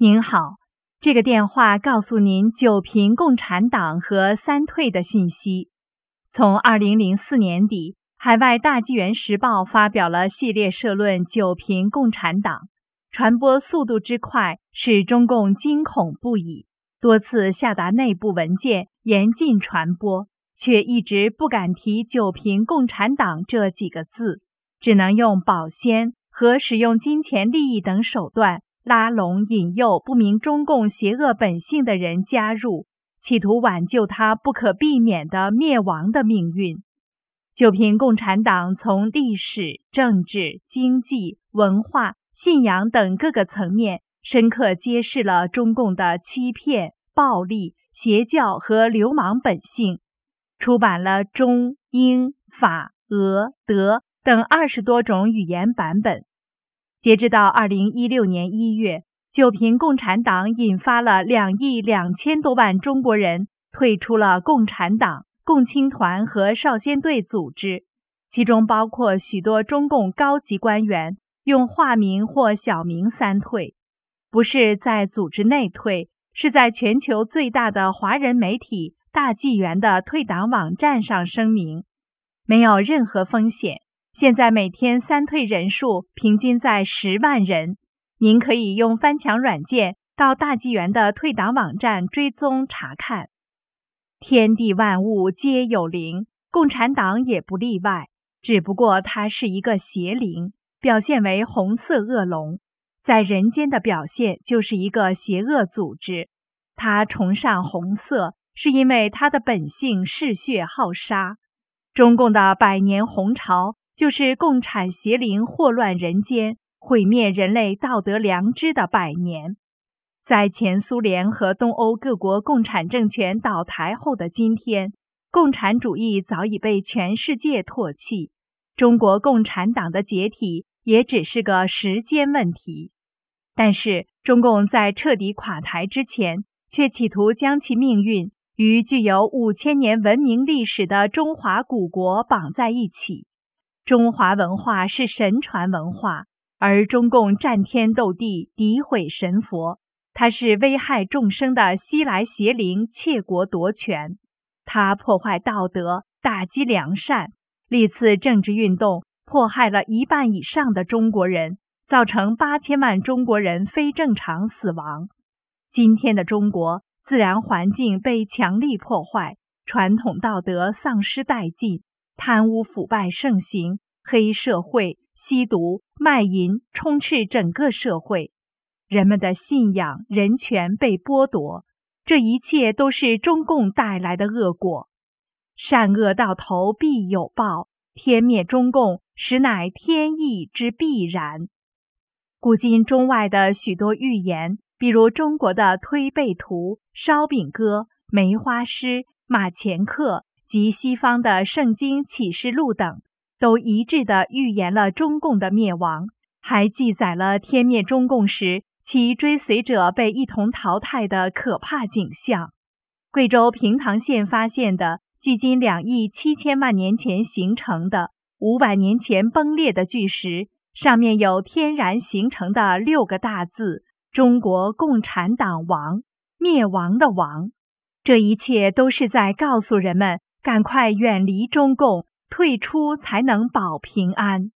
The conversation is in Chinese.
您好，这个电话告诉您九评共产党和三退的信息。从2004年底，海外大纪元时报发表了系列社论九评共产党，传播速度之快使中共惊恐不已，多次下达内部文件严禁传播，却一直不敢提九评共产党这几个字，只能用保鲜和使用金钱利益等手段拉拢引诱不明中共邪恶本性的人加入，企图挽救他不可避免的灭亡的命运。九评共产党从历史、政治、经济、文化、信仰等各个层面深刻揭示了中共的欺骗、暴力、邪教和流氓本性，出版了中、英、法、俄、德等20多种语言版本。截至到2016年1月，九评共产党引发了2亿2千多万中国人退出了共产党、共青团和少先队组织，其中包括许多中共高级官员用化名或小名三退，不是在组织内退，是在全球最大的华人媒体大纪元的退党网站上声明，没有任何风险。现在每天三退人数平均在10万人，您可以用翻墙软件到大纪元的退党网站追踪查看。天地万物皆有灵，共产党也不例外，只不过它是一个邪灵，表现为红色恶龙，在人间的表现就是一个邪恶组织。它崇尚红色，是因为它的本性嗜血好杀。中共的100年红潮就是共产邪灵祸乱人间、毁灭人类道德良知的100年。在前苏联和东欧各国共产政权倒台后的今天，共产主义早已被全世界唾弃，中国共产党的解体也只是个时间问题。但是中共在彻底垮台之前，却企图将其命运与具有5000年文明历史的中华古国绑在一起。中华文化是神传文化，而中共战天斗地，诋毁神佛，它是危害众生的西来邪灵，窃国夺权。它破坏道德，打击良善，历次政治运动迫害了1半以上的中国人，造成8000万中国人非正常死亡。今天的中国，自然环境被强力破坏，传统道德丧失殆尽，贪污腐败盛行，黑社会、吸毒、卖淫充斥整个社会，人们的信仰、人权被剥夺，这一切都是中共带来的恶果。善恶到头必有报，天灭中共实乃天意之必然。古今中外的许多寓言，比如中国的推背图、烧饼歌、梅花诗、马前课及西方的圣经启示录等，都一致地预言了中共的灭亡，还记载了天灭中共时其追随者被一同淘汰的可怕景象。贵州平塘县发现的距今2亿7千万年前形成的500年前崩裂的巨石，上面有天然形成的6个大字：中国共产党亡，灭亡的亡。这一切都是在告诉人们，赶快远离中共，退出才能保平安。